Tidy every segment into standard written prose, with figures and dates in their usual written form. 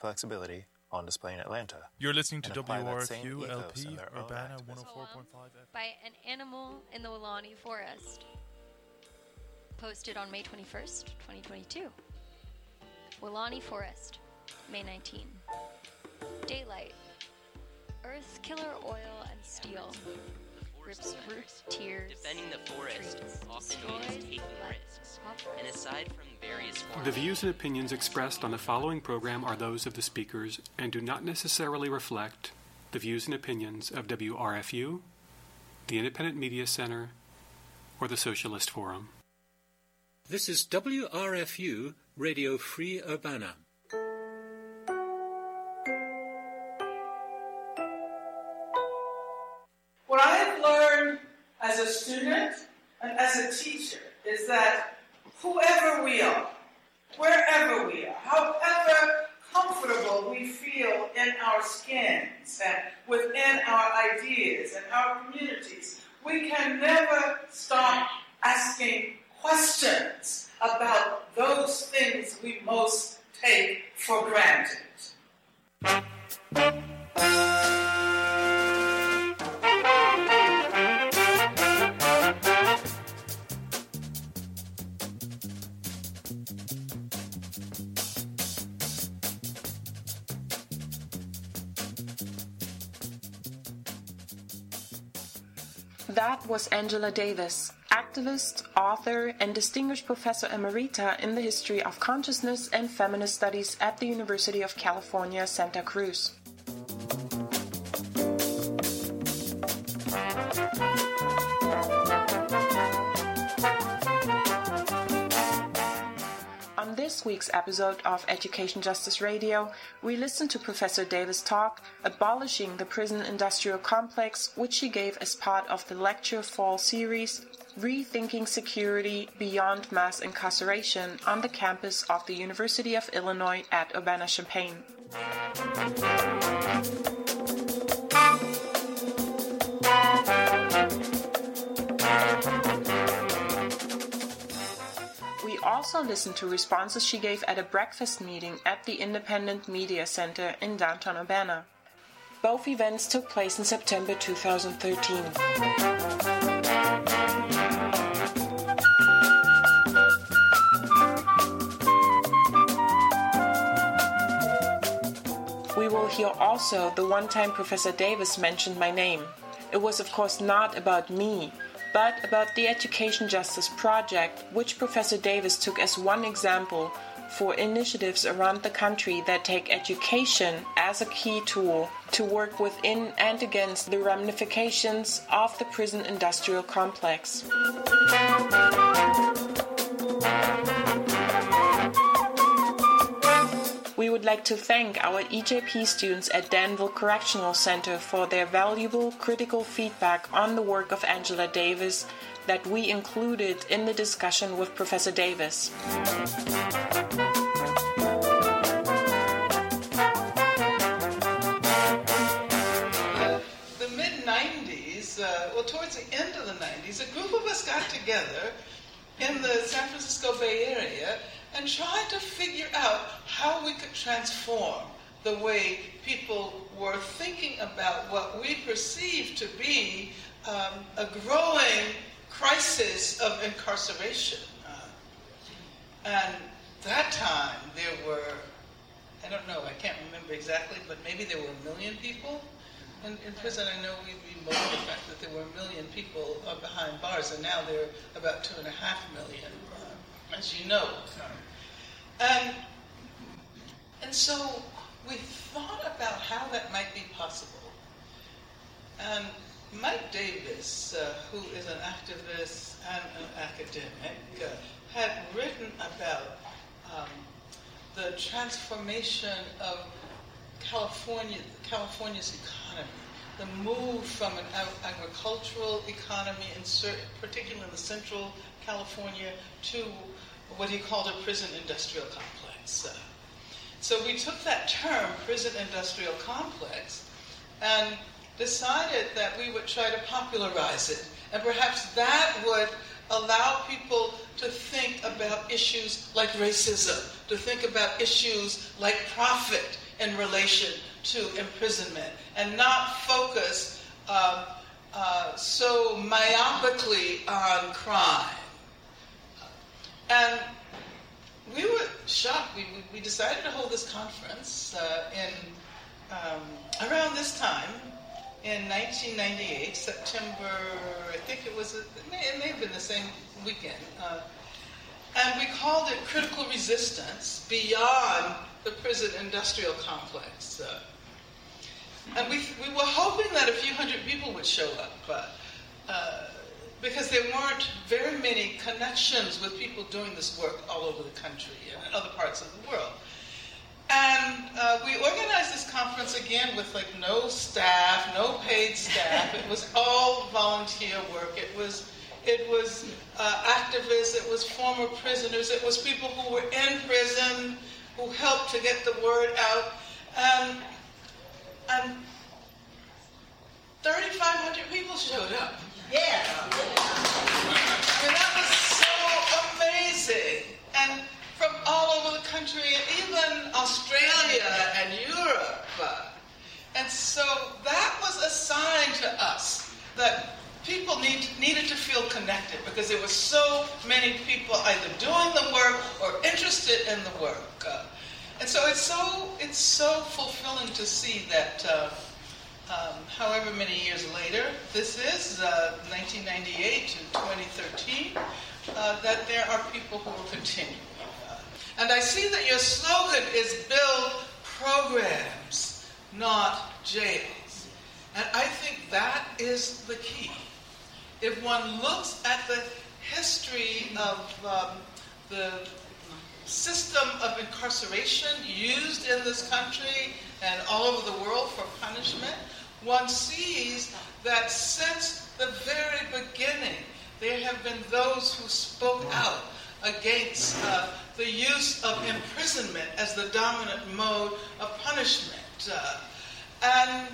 flexibility on display in Atlanta. You're listening to and apply that same WRFU ethos LP in their own Urbana activism. 104.5 By an animal in the Weelaunee Forest. Posted on May 21st, 2022. Weelaunee Forest, May 19. Daylight. Earth, killer oil, and steel. Rips root, tears, defending the forest trees, often destroys, means taking risks. And aside from various forms The views and opinions expressed on the following program are those of the speakers and do not necessarily reflect the views and opinions of WRFU, the Independent Media Center, or the Socialist Forum. This is WRFU, Radio Free Urbana. What I have learned as a student and as a teacher is that whoever we are, wherever we are, however comfortable we feel in our skins and within our ideas and our communities, we can never stop asking questions about those things we most take for granted. That was Angela Davis, activist, author, and distinguished professor emerita in the history of consciousness and feminist studies at the University of California, Santa Cruz. On this week's episode of Education Justice Radio, we listened to Professor Davis' talk, Abolishing the Prison Industrial Complex, which she gave as part of the lecture fall series, Rethinking Security Beyond Mass Incarceration on the campus of the University of Illinois at Urbana-Champaign. We also listened to responses she gave at a breakfast meeting at the Independent Media Center in downtown Urbana. Both events took place in September 2013. We will hear also the one time Professor Davis mentioned my name. It was of course not about me, but about the Education Justice Project, which Professor Davis took as one example for initiatives around the country that take education as a key tool to work within and against the ramifications of the prison industrial complex. We would like to thank our EJP students at Danville Correctional Center for their valuable critical feedback on the work of Angela Davis that we included in the discussion with Professor Davis. The mid-90s, towards the end of the 90s, a group of us got together in the San Francisco Bay Area and tried to figure out how we could transform the way people were thinking about what we perceived to be a growing crisis of incarceration. And that time there were, I don't know, I can't remember exactly, but maybe there were 1 million people in prison. I know we bemoan the fact that there were 1 million people behind bars, and now there are about 2.5 million, as you know. And so we thought about how that might be possible. And Mike Davis, who is an activist and an academic, had written about the transformation of California's economy, the move from an agricultural economy, particularly in the central California, to what he called a prison industrial complex. So we took that term, prison industrial complex, and decided that we would try to popularize it. And perhaps that would allow people to think about issues like racism, to think about issues like profit in relation to imprisonment and not focus so myopically on crime. And we were shocked. We decided to hold this conference around this time in 1998, September, I think it was, it may have been the same weekend. And we called it Critical Resistance Beyond the Prison Industrial Complex. And we were hoping that a few hundred people would show up, because there weren't very many connections with people doing this work all over the country and in other parts of the world. And we organized this conference again with no staff, no paid staff. It was all volunteer work. It was activists. It was former prisoners. It was people who were in prison who helped to get the word out. And 3,500 people showed up. Yeah. I mean, that was so amazing. And from all over the country, and even Australia and Europe. And so that was a sign to us that people needed to feel connected, because there were so many people either doing the work or interested in the work. And so it's so fulfilling to see that however many years later, this is 1998 to 2013, that there are people who will continue. And I see that your slogan is build programs, not jails. And I think that is the key. If one looks at the history of the system of incarceration used in this country and all over the world for punishment, one sees that since the very beginning, there have been those who spoke out against the use of imprisonment as the dominant mode of punishment. And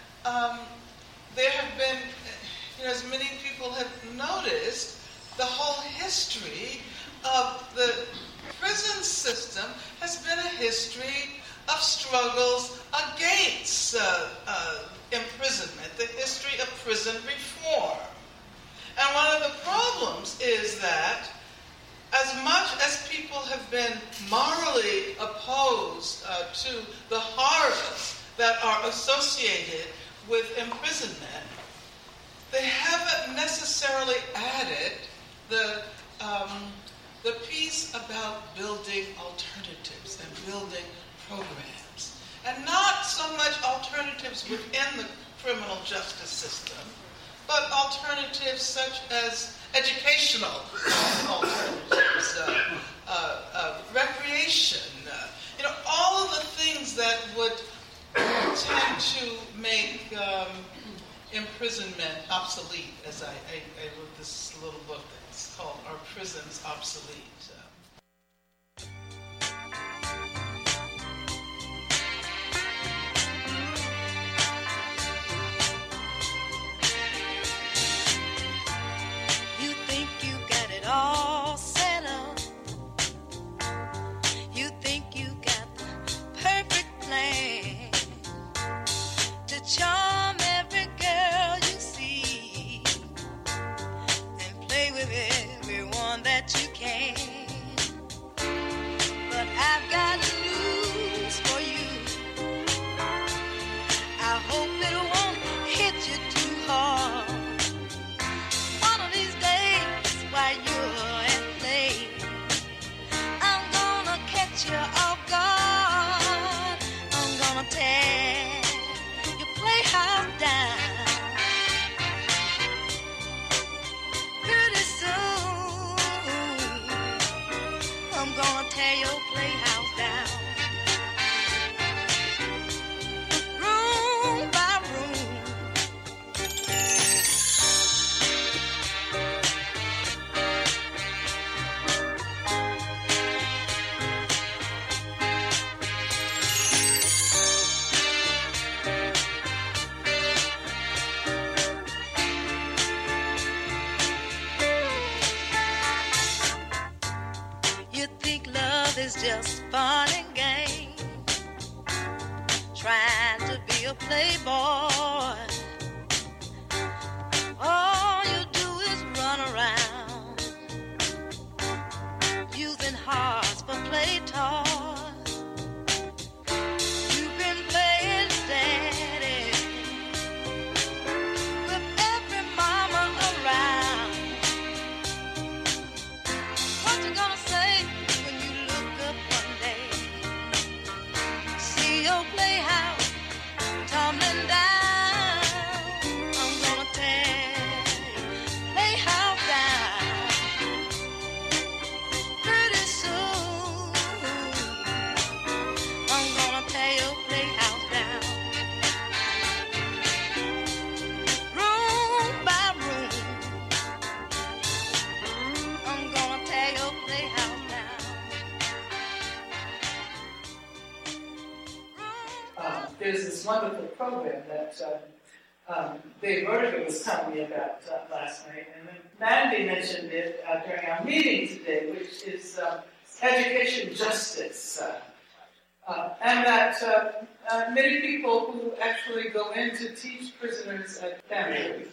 there have been, as many people have noticed, the whole history of the prison system has been a history of struggles against imprisonment, the history of prison reform. And one of the problems is that as much as people have been morally opposed to the horrors that are associated with imprisonment, they haven't necessarily added the piece about building alternatives and building programs. And not so much alternatives within the criminal justice system, but alternatives such as educational alternatives, recreation, all of the things that would tend to make imprisonment obsolete, as I wrote this little book that's called Are Prisons Obsolete? All set up. You think you got the perfect plan to charm every girl you see and play with everyone that you can. But I've got news for you. I hope it won't hit you too hard. One of these days, while you're at play, I'm gonna catch you off guard. I'm gonna tear your playhouse down. Pretty soon, I'm gonna tear your playhouse down. Room by room. You think love is just fun and games, trying to be a playboy. All you do is run around using hearts for play toys. You've been playing daddy with every mama around. What you gonna say when you look up one day, see your playhouse tumbling down? I'm gonna tear your playhouse down pretty soon. I'm gonna tear your playhouse down room by room. I'm gonna tear your playhouse down. There's this wonderful program that Dave Vertigo was telling me about last night, and then Mandy mentioned it during our meeting today, which is education justice. And that many people who actually go in to teach prisoners at Stanford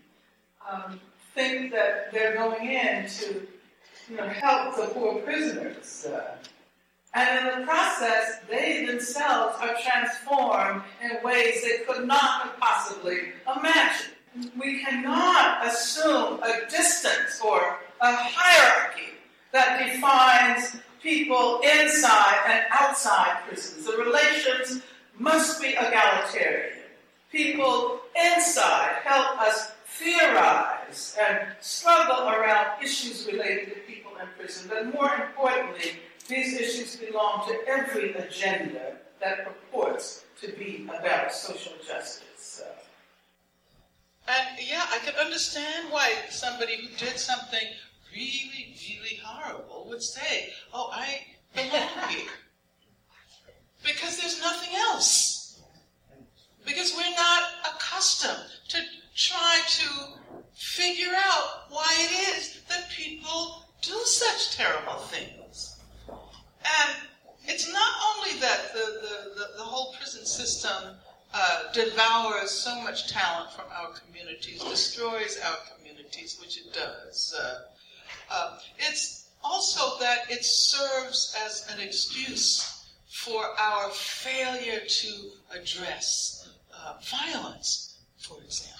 think that they're going in to help the poor prisoners. And in the process, they themselves are transformed in ways they could not have possibly imagined. We cannot assume a distance or a hierarchy that defines people inside and outside prisons. The relations must be egalitarian. People inside help us theorize and struggle around issues related to people in prison, but more importantly, these issues belong to every agenda that purports to be about social justice. And yeah, I could understand why somebody who did something really, really horrible would say, oh, I belong here. Because there's nothing else. Because we're not accustomed to try to figure out why it is that people do such terrible things. And it's not only that the whole prison system devours so much talent from our communities, destroys our communities, which it does. It's also that it serves as an excuse for our failure to address violence, for example.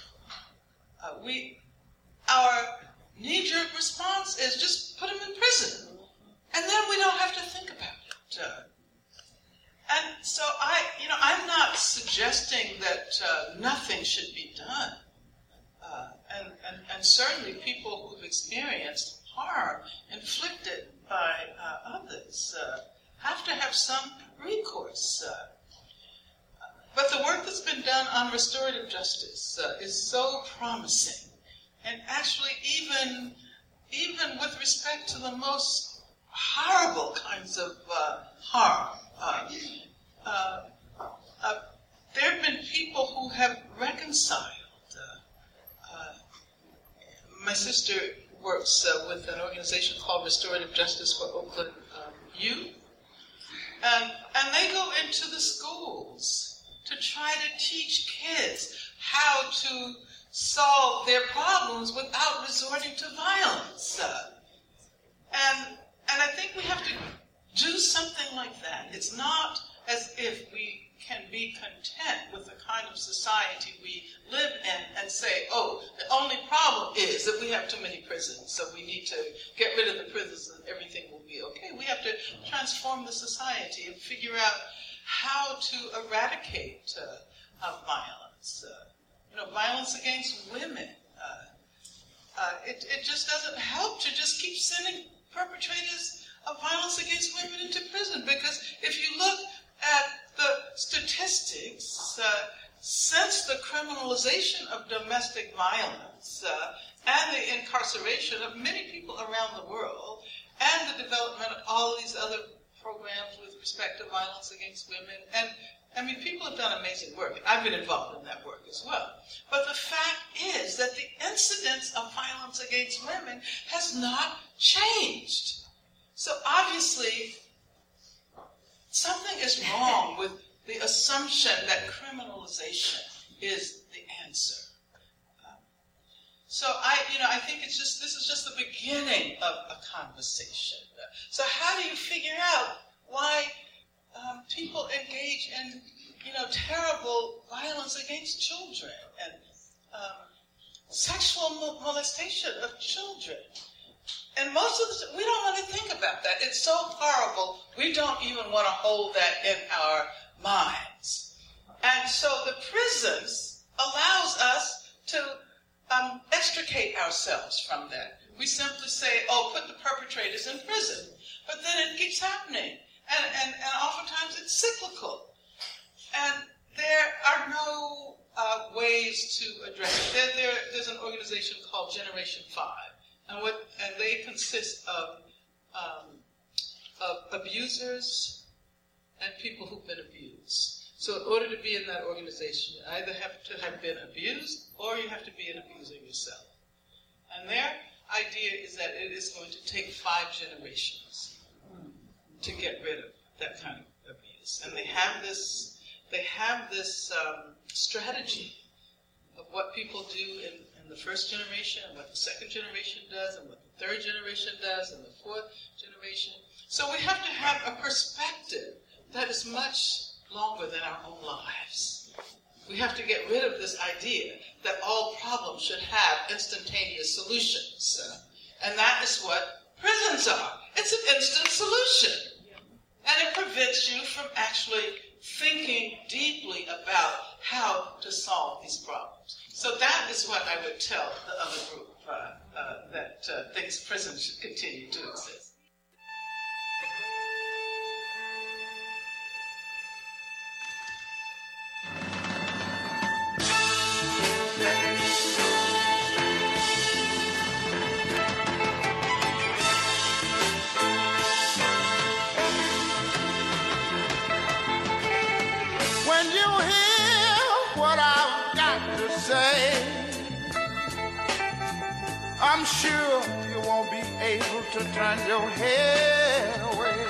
Our knee-jerk response is just put them in prison. And then we don't have to think about it. And so I'm not suggesting that nothing should be done. And certainly people who've experienced harm inflicted by others have to have some recourse. But the work that's been done on restorative justice is so promising. And actually even with respect to the most horrible kinds of harm. There have been people who have reconciled. My sister works with an organization called Restorative Justice for Oakland Youth. And they go into the schools to try to teach kids how to solve their problems without resorting to violence. And I think we have to do something like that. It's not as if we can be content with the kind of society we live in and say, oh, the only problem is that we have too many prisons, so we need to get rid of the prisons and everything will be okay. We have to transform the society and figure out how to eradicate violence. Violence against women. It just doesn't help to just keep sending perpetrators of violence against women into prison, because if you look at the statistics, since the criminalization of domestic violence and the incarceration of many people around the world, and the development of all these other programs with respect to violence against women, and I mean, people have done amazing work, and I've been involved in that work as well. But the fact is that the incidence of violence against women has not changed. So obviously, something is wrong with the assumption that criminalization is the answer. So I think this is just the beginning of a conversation. So how do you figure out why people engage in, terrible violence against children and sexual molestation of children? And most of the we don't want to think about that. It's so horrible, we don't even want to hold that in our minds. And so the prisons allows us to extricate ourselves from that. We simply say, put the perpetrators in prison. But then it keeps happening. And oftentimes it's cyclical. And there are no ways to address it. There's an organization called Generation 5. And they consist of abusers and people who've been abused. So in order to be in that organization, you either have to have been abused or you have to be an abuser yourself. And their idea is that it is going to take 5 generations to get rid of that kind of abuse. And they have this strategy of what people do in the first generation and what the second generation does and what the third generation does and the fourth generation. So we have to have a perspective that is much longer than our own lives. We have to get rid of this idea that all problems should have instantaneous solutions. And that is what prisons are. It's an instant solution. And it prevents you from actually thinking deeply about how to solve these problems. So that is what I would tell the other group that thinks prisons should continue to exist. I'm sure you won't be able to turn your head away.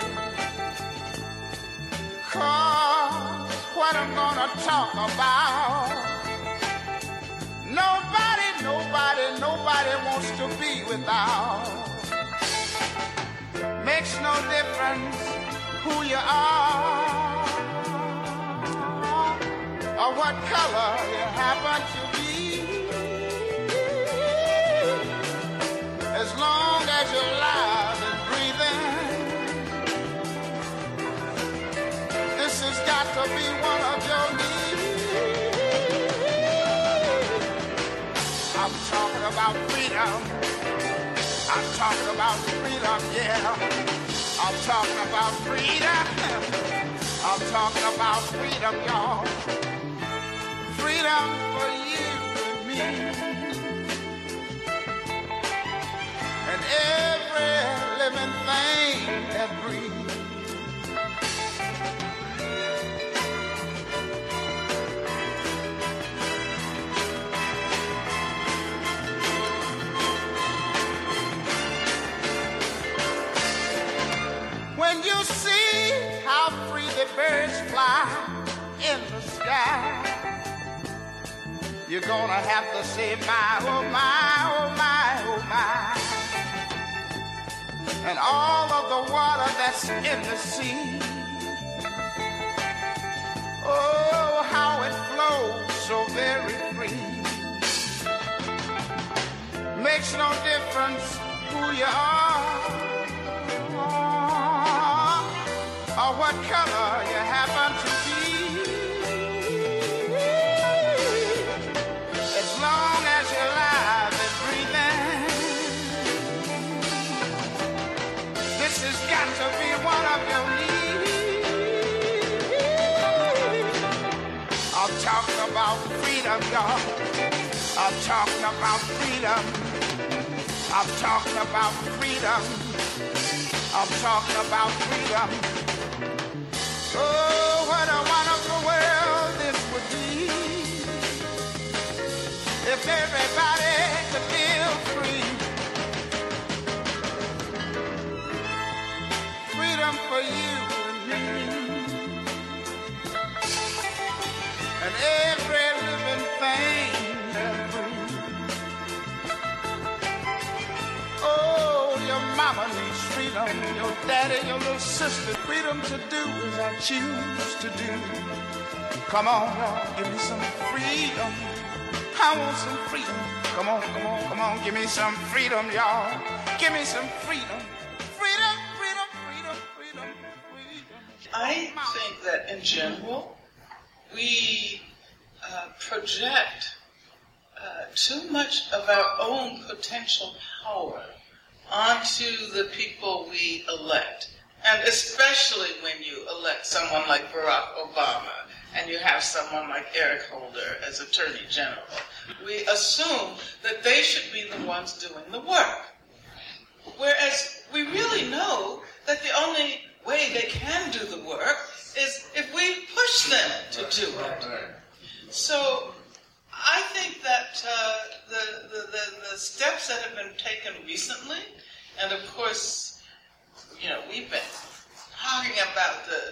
'Cause what I'm gonna talk about, nobody wants to be without. Makes no difference who you are or what color you happen to be. As long as you're alive and breathing, this has got to be one of your needs. I'm talking about freedom. I'm talking about freedom, yeah. I'm talking about freedom. I'm talking about freedom, y'all. Freedom for you and me. And every living thing that breathes. When you see how free the birds fly in the sky, you're gonna have to say, my, oh my, oh my, oh my. And all of the water that's in the sea, oh, how it flows so very free. Makes no difference who you are or what color you happen to be. As long as you're alive and breathing, this has got to be one of your needs. I'm talking about freedom, y'all. I'm talking about freedom. I'm talking about freedom. I'm talking about freedom. Oh, what a wonderful world this would be if everybody could live free. Freedom for you and me. and every living thing that breathes. Oh, your mama needs freedom, your daddy, your little sister, freedom to do as I choose to do. Come on, y'all, give me some freedom. I want some freedom. Come on, come on, come on, give me some freedom, y'all. Give me some freedom. Freedom, freedom, freedom, freedom, freedom. I think that in general, we project too much of our own potential power onto the people we elect. And especially when you elect someone like Barack Obama and you have someone like Eric Holder as Attorney General. We assume that they should be the ones doing the work. Whereas we really know that the only way they can do the work is if we push them to do it. So I think that the steps that have been taken recently, and of course, you know, we've been talking about the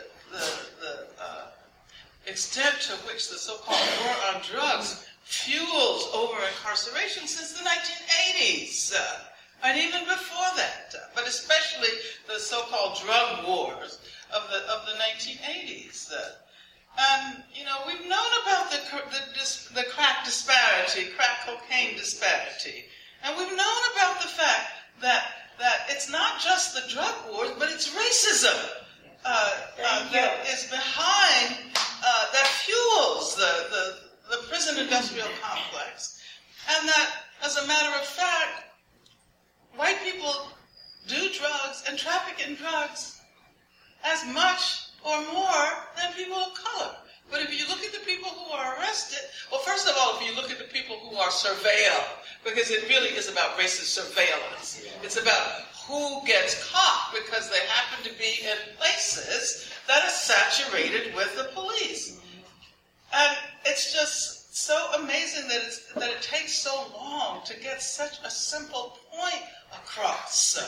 extent to which the so-called war on drugs fuels over-incarceration since the 1980s, and even before that, but especially the so-called drug wars of the 1980s. And, you know, we've known about the crack disparity, crack cocaine disparity, and we've known about the fact that it's not just the drug wars, but it's racism that is behind, that fuels the prison industrial complex. And that, as a matter of fact, white people do drugs and traffic in drugs as much or more than people of color. But if you look at the people who are arrested, well, first of all, if you look at the people who are surveilled, because it really is about racist surveillance. It's about who gets caught because they happen to be in places that are saturated with the police. And it's just so amazing that it takes so long to get such a simple point across.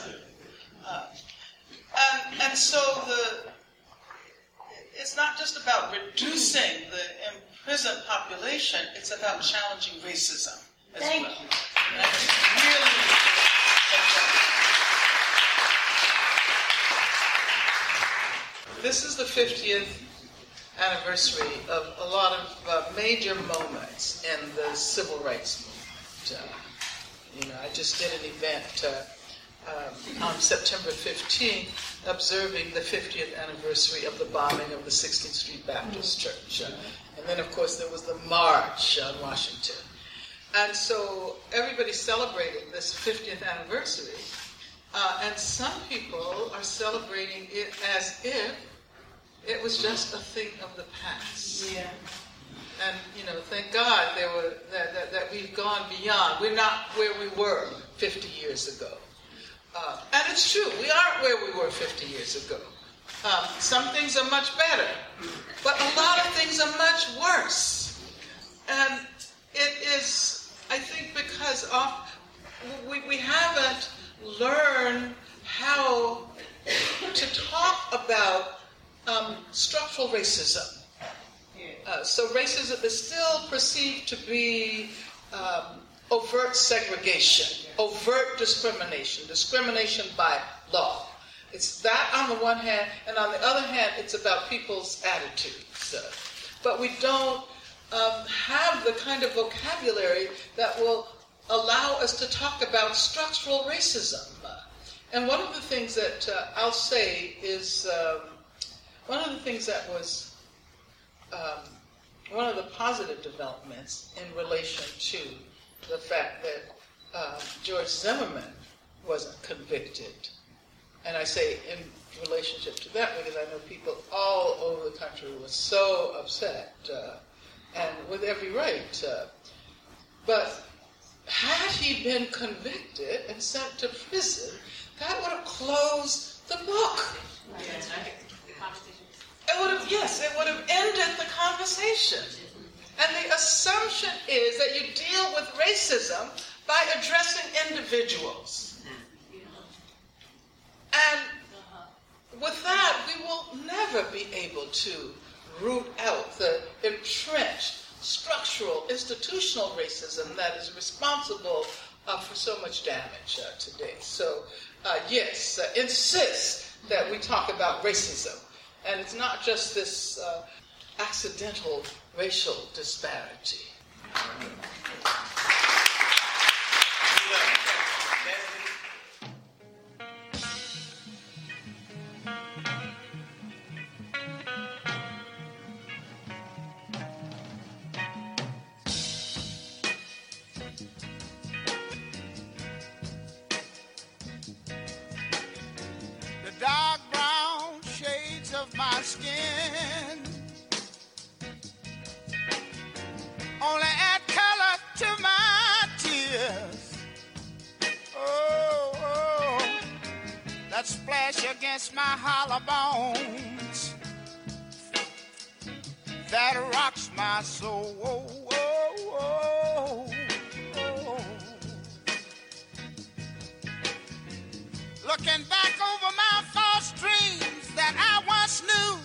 And so it's not just about reducing the imprisoned population, it's about challenging racism as well. And that's really important. This is the 50th anniversary of a lot of major moments in the civil rights movement. You know, I just did an event on September 15th observing the 50th anniversary of the bombing of the 16th Street Baptist Church. And then, of course, there was the March on Washington. And so everybody celebrated this 50th anniversary. And some people are celebrating it as if it was just a thing of the past. Yeah. And, you know, thank God that we've gone beyond. We're not where we were 50 years ago. And it's true, we aren't where we were 50 years ago. Some things are much better, but a lot of things are much worse. And it is, I think, because we haven't learned how to talk about structural racism. So racism is still perceived to be overt segregation, overt discrimination by law. It's that on the one hand, and on the other hand, it's about people's attitudes. But we don't have the kind of vocabulary that will allow us to talk about structural racism. And one of the things that I'll say is, one of the things that was one of the positive developments in relation to the fact that George Zimmerman wasn't convicted. And I say in relationship to that because I know people all over the country were so upset, and with every right. But had he been convicted and sent to prison, that would have closed the book. It would have ended the conversation. And the assumption is that you deal with racism by addressing individuals. And with that, we will never be able to root out the entrenched, structural, institutional racism that is responsible for so much damage today. So, yes, insist that we talk about racism. And it's not just this accidental racial disparity. Skin only add color to my tears. Oh, that splash against my hollow bones that rocks my soul. Looking back over my false dreams that I once knew,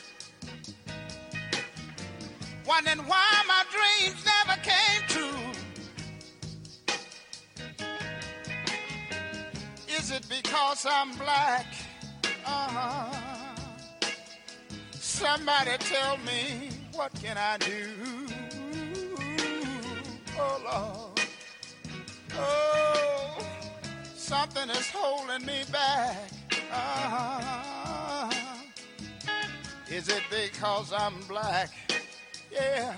wondering why my dreams never came true. Is it because I'm black? Somebody tell me, what can I do? Oh, Lord. Oh, something is holding me back. Is it because I'm black? Yeah.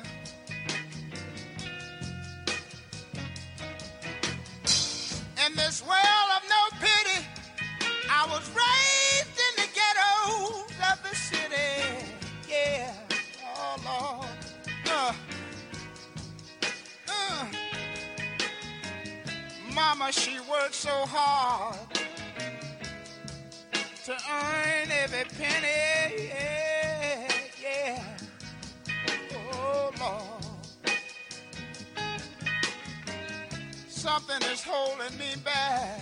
In this world of no pity, I was raised in the ghettos of the city. Yeah. Oh, Lord. Mama, she worked so hard to earn every penny. Yeah, yeah. Oh, Lord. Something is holding me back.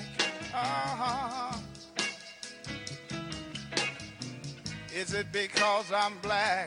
Is it because I'm black?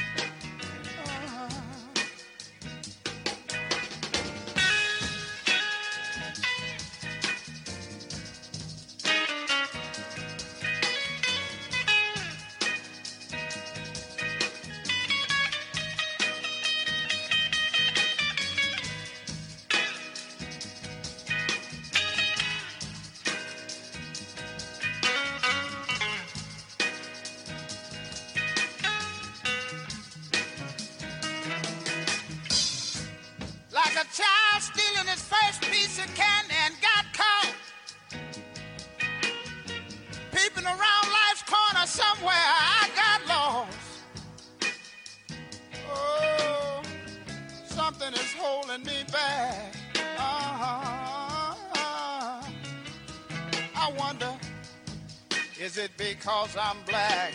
Is it because I'm black?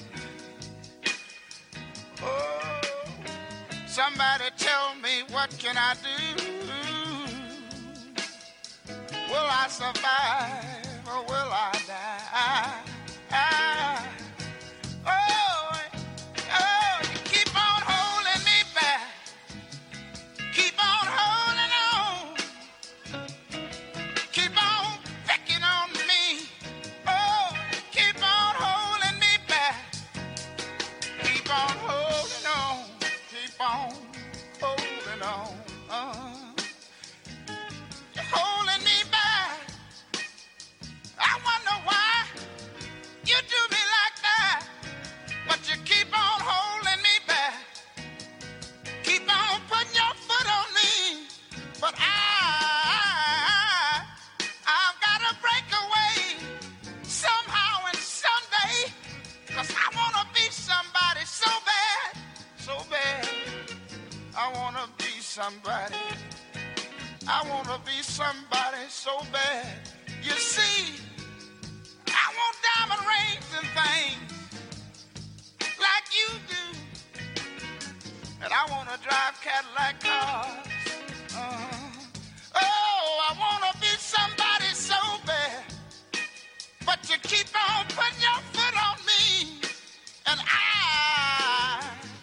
Oh, somebody tell me, what can I do? Will I survive or will I die? Oh, you keep on holding me back. Keep on holding on. Keep on picking on me. Oh, keep on holding me back. Keep on holding on. Keep on holding on. You're holding me back. I wonder why you do me like that. But you keep on holding me back. Keep on putting your foot on me. But I've got to break away somehow and someday. 'Cause I want to be somebody so bad, so bad. I want to be somebody. I want to be somebody so bad. You see, I want diamond rings and things like you do. And I want to drive Cadillac cars. Oh, I want to be somebody so bad. But you keep on putting your foot on me. And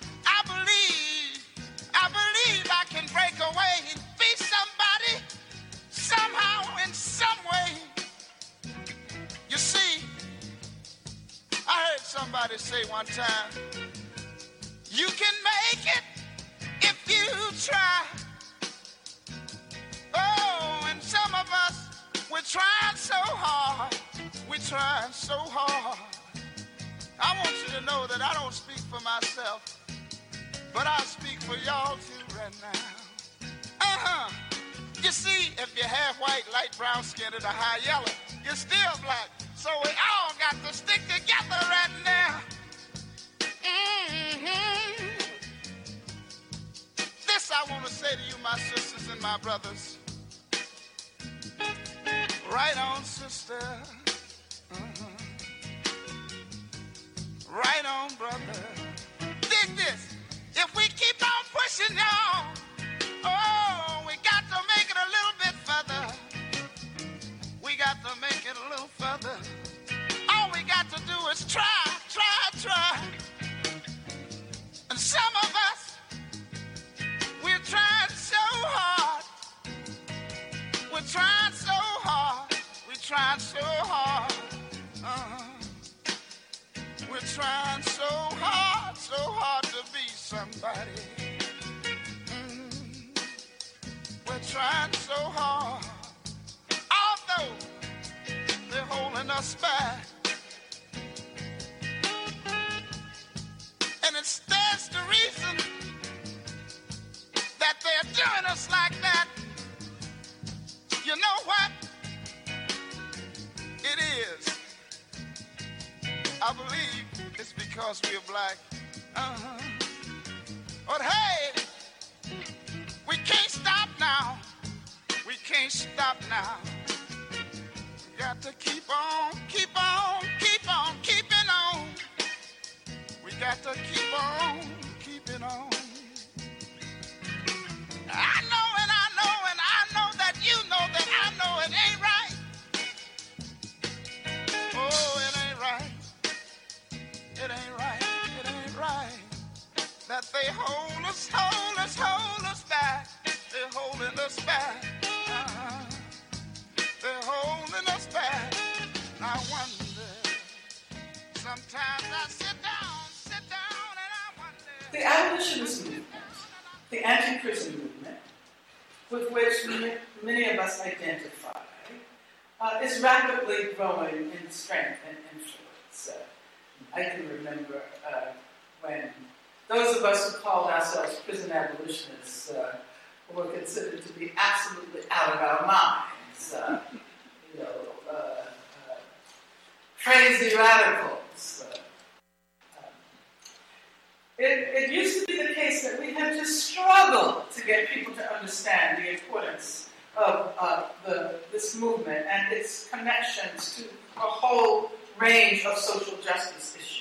say one time, you can make it if you try. Oh, and some of us, we're trying so hard. We're trying so hard. I want you to know that I don't speak for myself, but I speak for y'all too right now. You see, if you're half white, light brown skin, or high yellow, you're still black. So we all got to stick together right now. This I want to say to you, my sisters and my brothers. Right on, sister. Right on, brother. Dig this. If we keep on pushing, y'all, oh, we got to make it a little bit further. We got to make it a little further. All we got to do is try. And some of us, we're trying so hard. We're trying so hard. We're trying so hard. We're trying so hard to be somebody. We're trying so hard, although they're holding us back. And it stands to reason that they're doing us like that. You know what? It is. I believe it's because we're black. But hey, we can't stop now. We can't stop now. We got to keep on keeping on. We got to keep on keeping on. I know that you know that I know it ain't right. Oh, it ain't right. It ain't right. It ain't right. That they hold us back. They're holding us back. They're holding us back. I wonder. Sometimes I sit down, and I wonder. The abolitionist movement, the anti-prison movement, with which many of us identify, is rapidly growing in strength and influence. I can remember when those of us who called ourselves prison abolitionists were considered to be absolutely out of our minds, crazy radicals. It used to be the case that we had to struggle to get people to understand the importance of this movement and its connections to a whole range of social justice issues.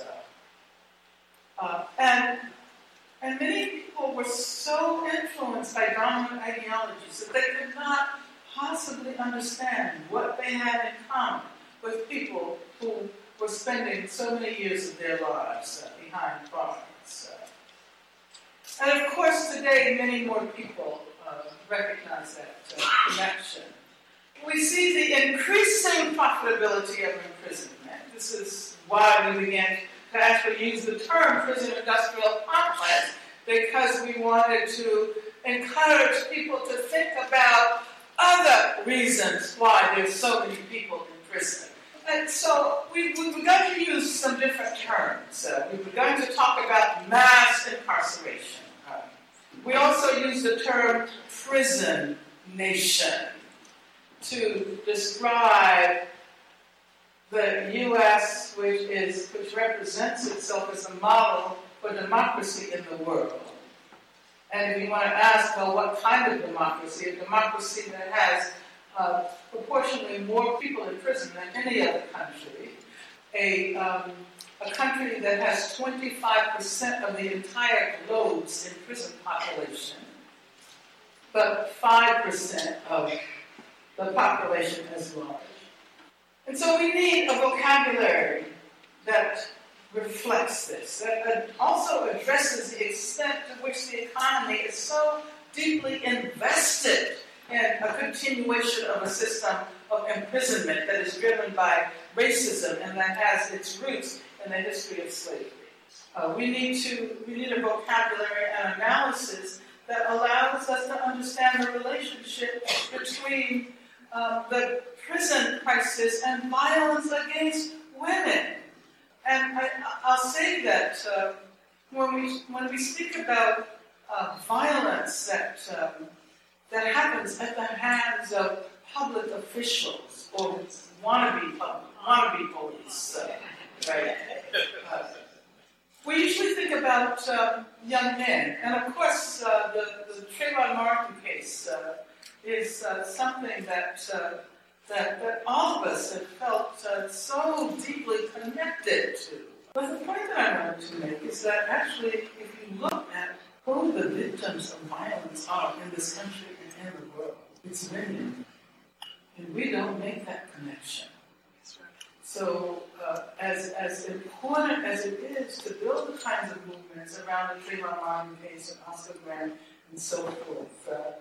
And many people were so influenced by dominant ideologies that they could not possibly understand what they had in common with people who were spending so many years of their lives behind bars. And of course, today, many more people recognize that connection. We see the increasing profitability of imprisonment. This is why we began to actually use the term prison industrial complex, because we wanted to encourage people to think about other reasons why there's so many people in prison. And so we've begun to use some different terms. We've begun to talk about mass incarceration. We also use the term prison nation to describe the U.S., which represents itself as a model for democracy in the world. And if you want to ask, well, what kind of democracy? A democracy that has proportionally more people in prison than any other country. A country that has 25% of the entire globe's in prison population, but 5% of the population as large. And so we need a vocabulary that reflects this, that also addresses the extent to which the economy is so deeply invested in a continuation of a system of imprisonment that is driven by racism and that has its roots in the history of slavery. We need a vocabulary and analysis that allows us to understand the relationship between the prison crisis and violence against women. And I'll say that when we speak about violence that happens at the hands of public officials or wannabe police, right? We usually think about young men, and of course, the Trayvon Martin case is something that all of us have felt so deeply connected to. But the point that I wanted to make is that actually, if you look at who the victims of violence are in this country and in the world, it's women, and we don't make that connection. So, as important as it is to build the kinds of movements around the Trayvon Martin case and Oscar Grant and so forth,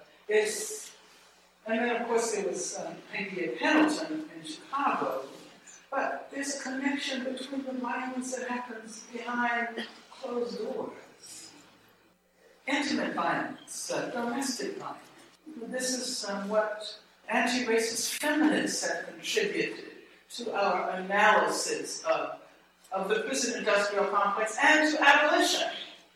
and then of course there was Peggy Pendleton in Chicago, but there's a connection between the violence that happens behind closed doors. Intimate violence, domestic violence. This is what anti-racist feminists have contributed to our analysis of the prison industrial complex and to abolition.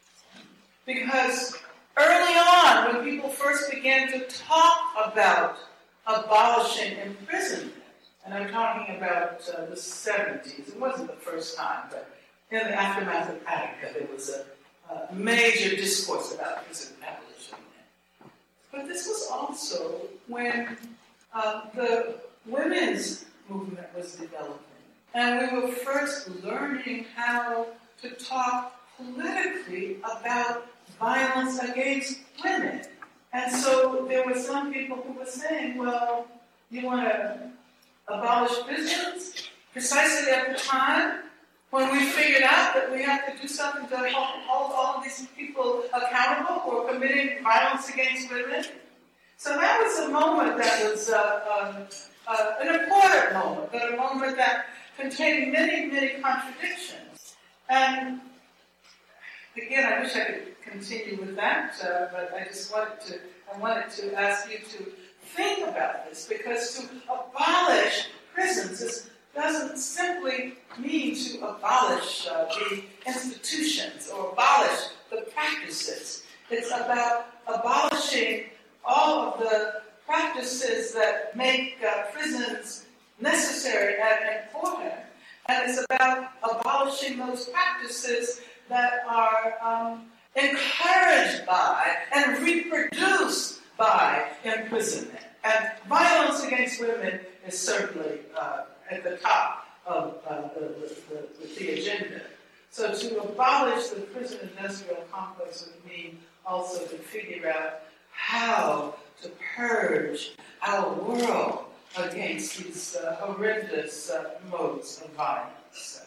Because early on, when people first began to talk about abolishing imprisonment, and I'm talking about the 70s, it wasn't the first time, but in the aftermath of Attica, there was a major discourse about prison abolition. But this was also when the women's movement was developing. And we were first learning how to talk politically about violence against women. And so there were some people who were saying, well, you want to abolish prisons? Precisely at the time when we figured out that we have to do something to hold all of these people accountable for committing violence against women. So that was a moment that was an important moment, but a moment that contained many, many contradictions. And again, I wish I could continue with that, but I just wanted to ask you to think about this, because to abolish prisons doesn't simply mean to abolish the institutions or abolish the practices. It's about abolishing all of the practices that make prisons necessary and important. And it's about abolishing those practices that are encouraged by and reproduced by imprisonment. And violence against women is certainly at the top of the agenda. So to abolish the prison industrial complex would mean also to figure out how to purge our world against these horrendous modes of violence.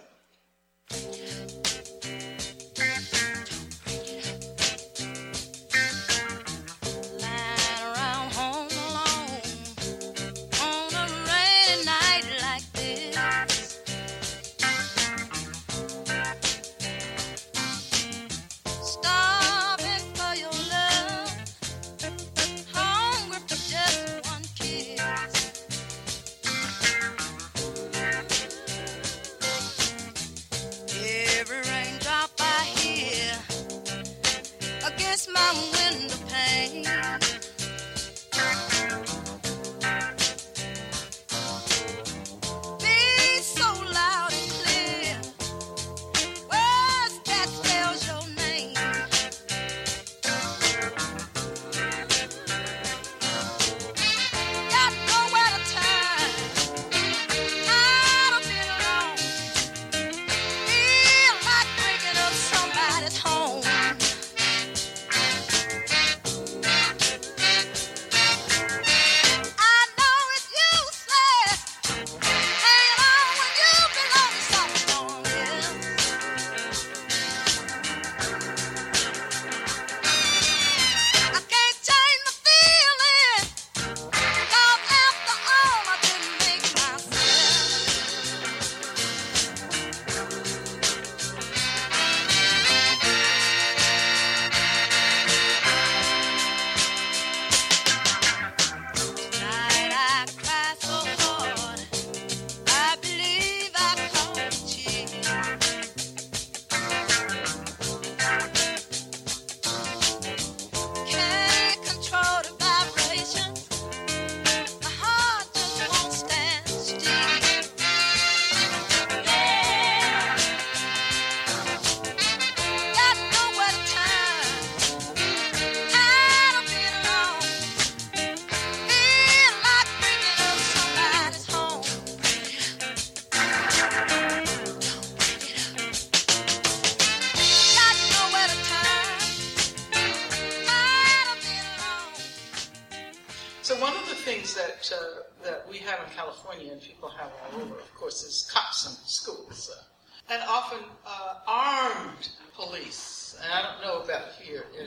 So one of the things that we have in California and people have all over, of course, is cops in schools. And often armed police. And I don't know about here in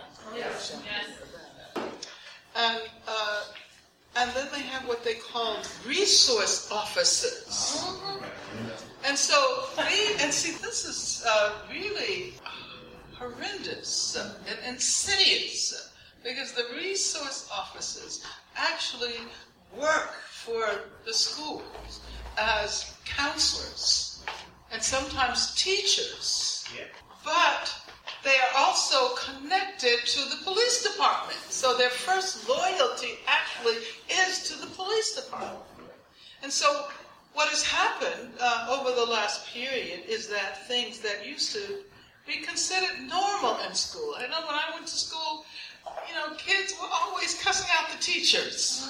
and then they have what they call resource officers. And so, this is really horrendous and insidious, because the resource officers actually work for the schools as counselors and sometimes teachers. Yeah. But they are also connected to the police department. So their first loyalty actually is to the police department. And so what has happened over the last period is that things that used to be considered normal in school. I know when I went to school, kids were always cussing out the teachers.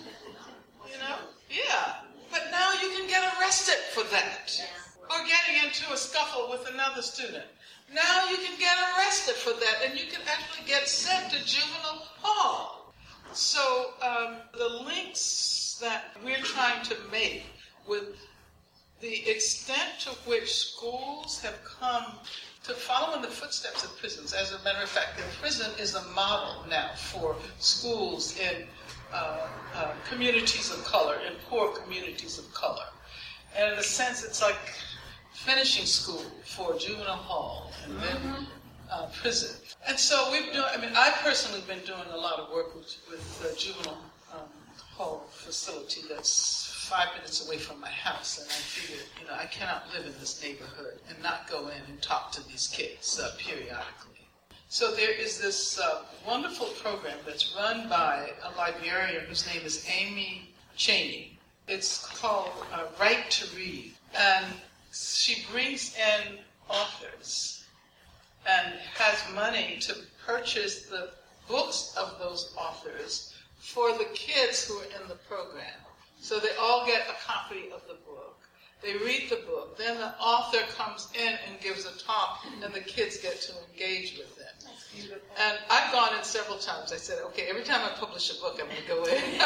Yeah. But now you can get arrested for that. Or getting into a scuffle with another student. Now you can get arrested for that, and you can actually get sent to juvenile hall. So the links that we're trying to make with the extent to which schools have come to follow in the footsteps of prisons. As a matter of fact, the prison is a model now for schools in communities of color, in poor communities of color. And in a sense, it's like finishing school for juvenile hall and then prison. And so I personally been doing a lot of work with the juvenile hall facility that's 5 minutes away from my house, and I figured, I cannot live in this neighborhood and not go in and talk to these kids periodically. So there is this wonderful program that's run by a librarian whose name is Amy Cheney. It's called Right to Read, and she brings in authors and has money to purchase the books of those authors for the kids who are in the program. So they all get a copy of the book. They read the book. Then the author comes in and gives a talk, and the kids get to engage with them. And I've gone in several times. I said, okay, every time I publish a book, I'm going to go in.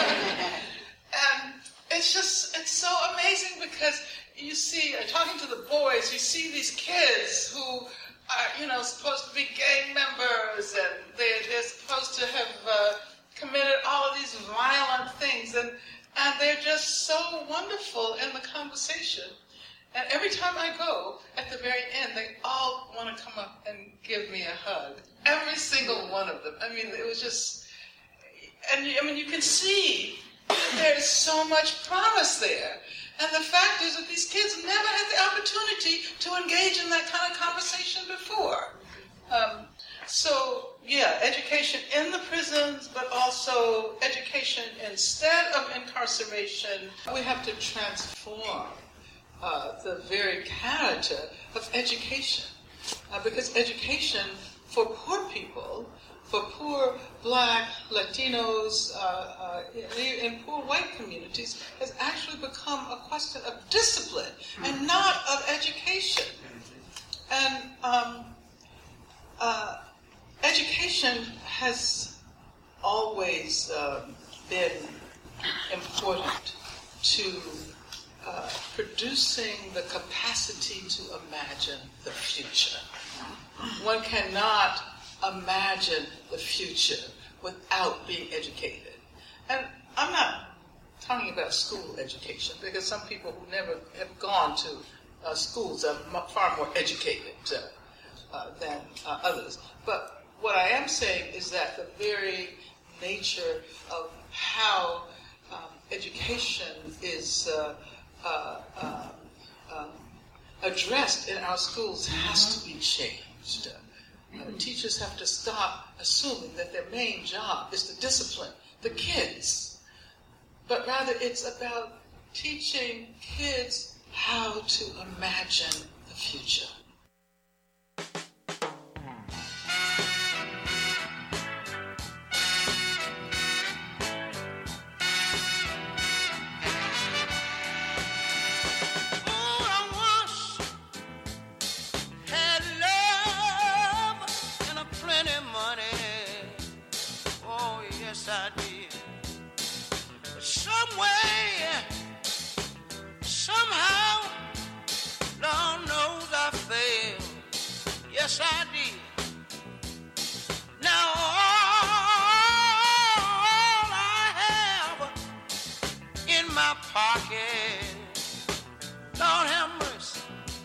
And it's so amazing because you see, talking to the boys, you see these kids who are, supposed to be gang members, and they're supposed to have committed all of these violent things, and they're just so wonderful in the conversation. And every time I go, at the very end, they all want to come up and give me a hug. Every single one of them. It was just, you can see there's so much promise there. And the fact is that these kids never had the opportunity to engage in that kind of conversation before. Education in the prisons, but also education instead of incarceration. We have to transform the very character of education. Because education for poor people, for poor Black, Latinos, in poor white communities, has actually become a question of discipline and not of education. And education has always been important to producing the capacity to imagine the future. One cannot imagine the future without being educated. And I'm not talking about school education, because some people who never have gone to schools are far more educated than others. But what I am saying is that the very nature of how education is addressed in our schools has to be changed. Teachers have to stop assuming that their main job is to discipline the kids, but rather it's about teaching kids how to imagine the future. I did. some way, somehow, Lord knows I failed. Yes, I did. Now all I have in my pocket, Lord have mercy,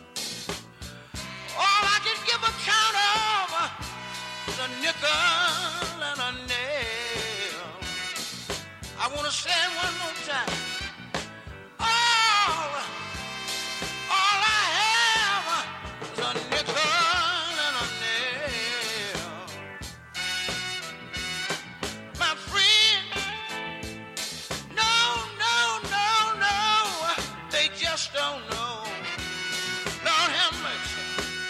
all I can give account of is a nickel and a nail. I want to say it one more time. All I have is a nickel and a nail. My friend, no, they just don't know. Lord have mercy.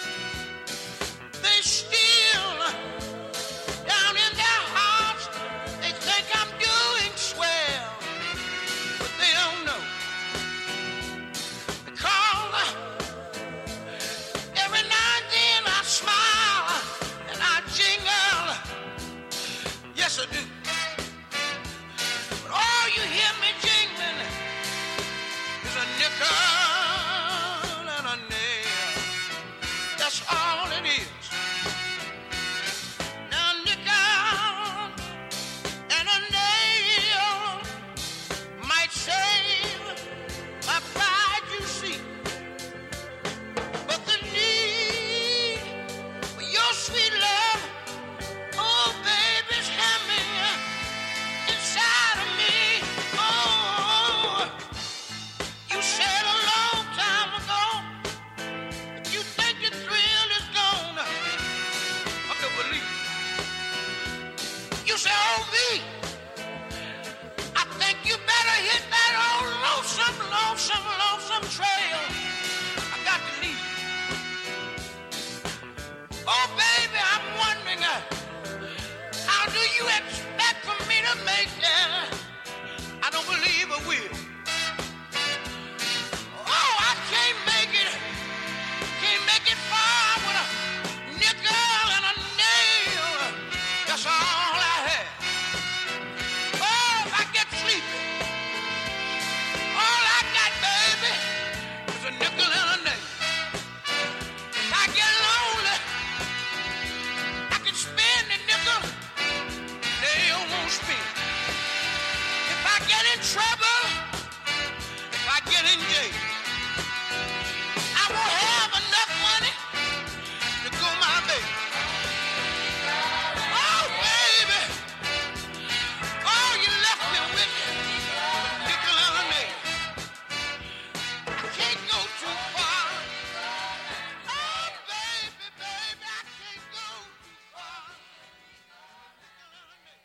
They still, down in their hearts, they think I'm doing swell, but they don't know. Because every now and then I smile and I jingle. Yes, I do. But all you hear me jingling is a nickel and a nail. That's all it is. Now, nickel and a nail might save my pride, you see. But the need for your sweet love, oh, baby's hammering inside of me. Oh, you said a long time ago, if you think your thrill is gone, I don't believe. You say, oh, V, I think you better hit that old lonesome trail. I got to leave. Oh, baby, I'm wondering, how do you expect for me to make that? I don't believe I will. Oh, I can't make it far with a nickel and a nail. That's all I have. Oh, if I get sleepy, all I got, baby, is a nickel and a nail. If I get lonely, I can spend the nickel, nail won't spin. If I get in trouble, if I get in jail, I won't have enough money to go my baby. Oh, baby, oh, you left me with nickel and a nail. I can't go too far. Oh, baby, I can't go too far. Nickel and a nail.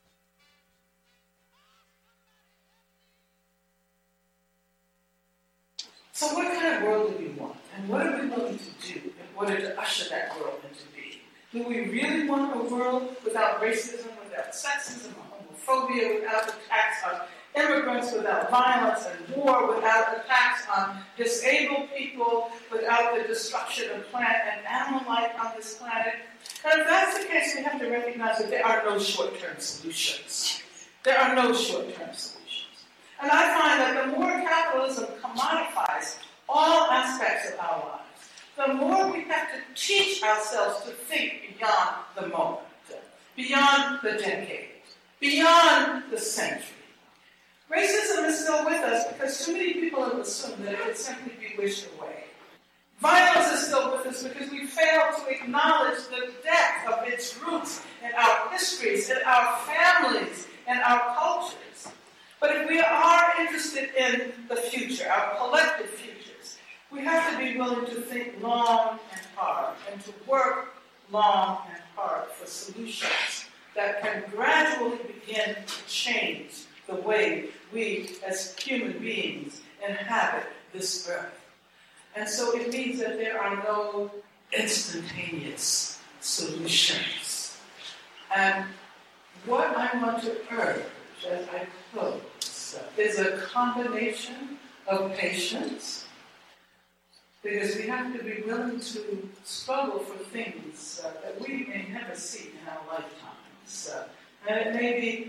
So what kind of world do we want? And what are we willing to do in order to usher that world into being? Do we really want a world without racism, without sexism, or homophobia, without attacks on immigrants, without violence and war, without attacks on disabled people, without the destruction of plant and animal life on this planet? And if that's the case, we have to recognize that there are no short-term solutions. There are no short-term solutions. And I find that the more capitalism commodifies all aspects of our lives, the more we have to teach ourselves to think beyond the moment, beyond the decade, beyond the century. Racism is still with us because too many people have assumed that it could simply be wished away. Violence is still with us because we fail to acknowledge the depth of its roots in our histories, in our families, in our cultures. But if we are interested in the future, our collective futures, we have to be willing to think long and hard and to work long and hard for solutions that can gradually begin to change the way we as human beings inhabit this earth. And so it means that there are no instantaneous solutions. And what I want to urge as I close is a combination of patience, because we have to be willing to struggle for things that we may never see in our lifetimes. And it may be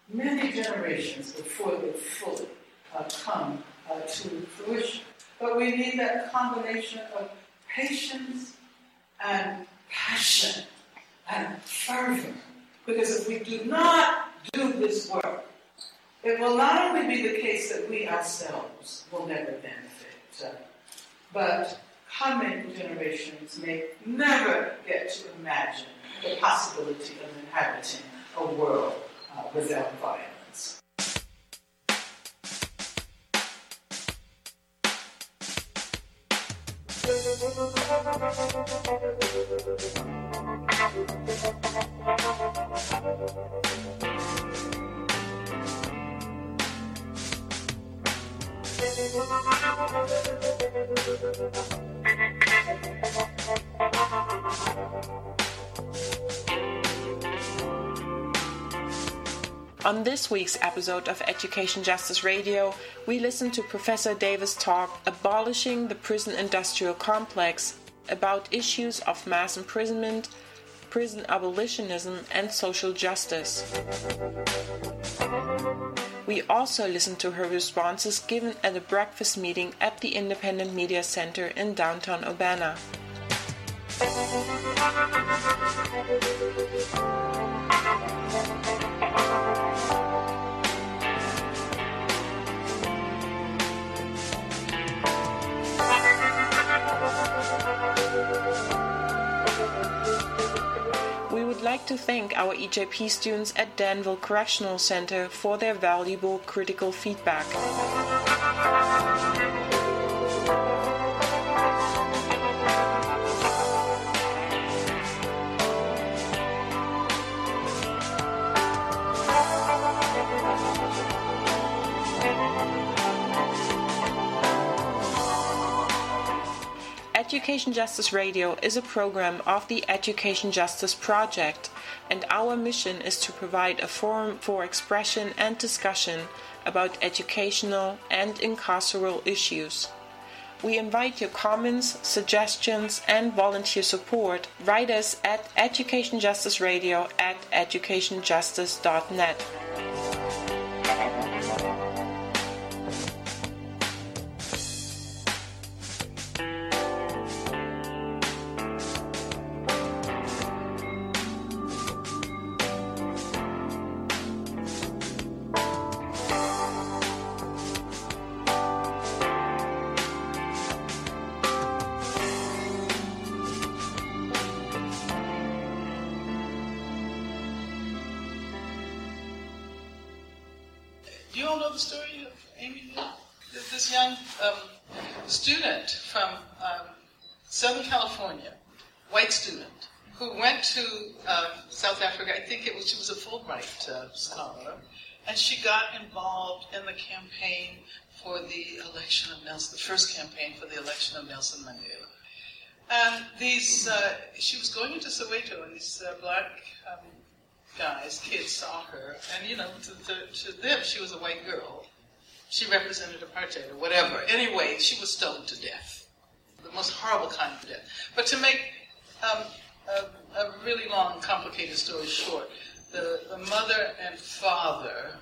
many generations before they fully come to fruition. But we need that combination of patience and passion and fervor. Because if we do not do this work, it will not only be the case that we ourselves will never benefit, but coming generations may never get to imagine the possibility of inhabiting a world without violence. On this week's episode of Education Justice Radio, we listened to Professor Davis' talk Abolishing the Prison Industrial Complex about issues of mass imprisonment, prison abolitionism, and social justice. We also listened to her responses given at a breakfast meeting at the Independent Media Center in downtown Urbana. We would like to thank our EJP students at Danville Correctional Center for their valuable critical feedback. Education Justice Radio is a program of the Education Justice Project, and our mission is to provide a forum for expression and discussion about educational and incarceral issues. We invite your comments, suggestions, and volunteer support. Write us at educationjusticeradio@educationjustice.net. Do you all know the story of Amy Lou? This young student from Southern California, white student, who went to South Africa. I think she was a Fulbright scholar, and she got involved in the campaign for the election of Nelson, the first campaign for the election of Nelson Mandela. And she was going into Soweto, and these black kids saw her, and to them she was a white girl. She represented apartheid or whatever. Anyway, she was stoned to death, the most horrible kind of death. But to make a really long, complicated story short, the mother and father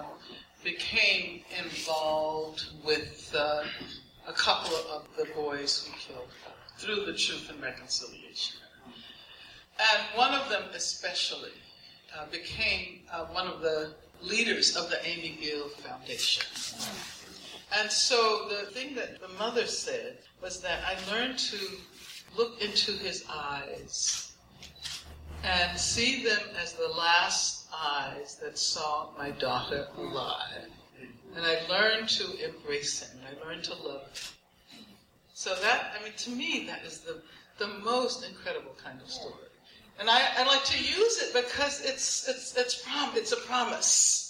became involved with a couple of the boys who killed her through the Truth and Reconciliation. And one of them especially became one of the leaders of the Amy Gill Foundation. And so the thing that the mother said was that I learned to look into his eyes and see them as the last eyes that saw my daughter alive. And I learned to embrace him. I learned to love him. So to me, that is the most incredible kind of story. And I like to use it because it's a promise.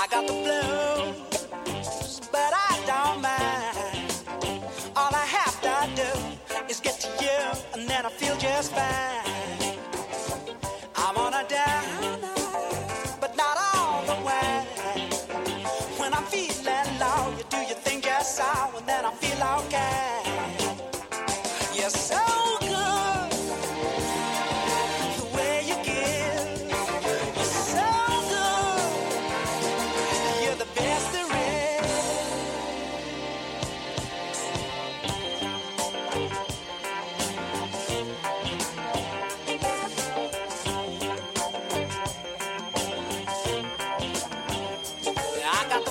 I got the blues, but I don't mind. All I have to do is get to you, and then I feel just fine. I'm on a down, but not all the way. When I'm feeling low, you do your thing just so, and then I feel okay. You're so good, the way you give. You're so good, you're the best there is. I got the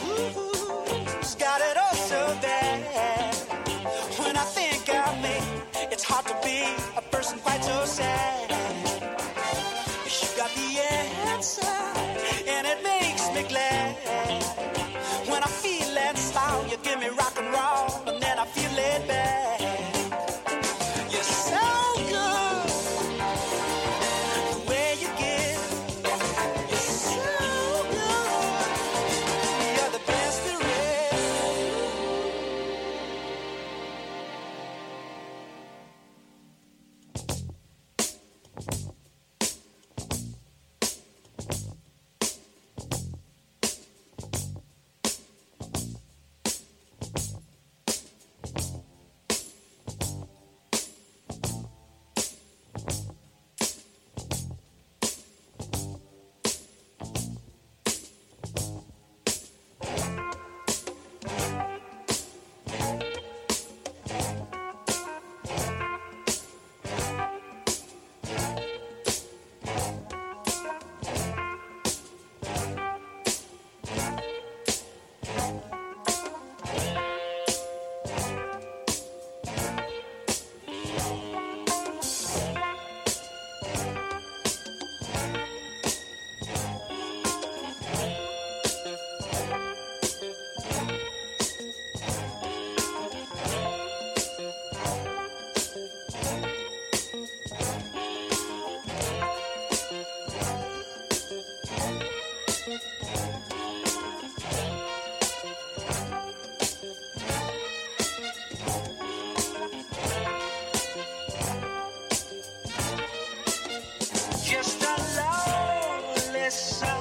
blues, got it all so bad. When I think of me, it's hard to be a person quite so sad. You got the answer, and it makes me glad. When I'm feeling slow, you give me rock and roll, and then I feel laid back. You're so good, the way you give. You're so good, you're the best there is. Just a lonely song.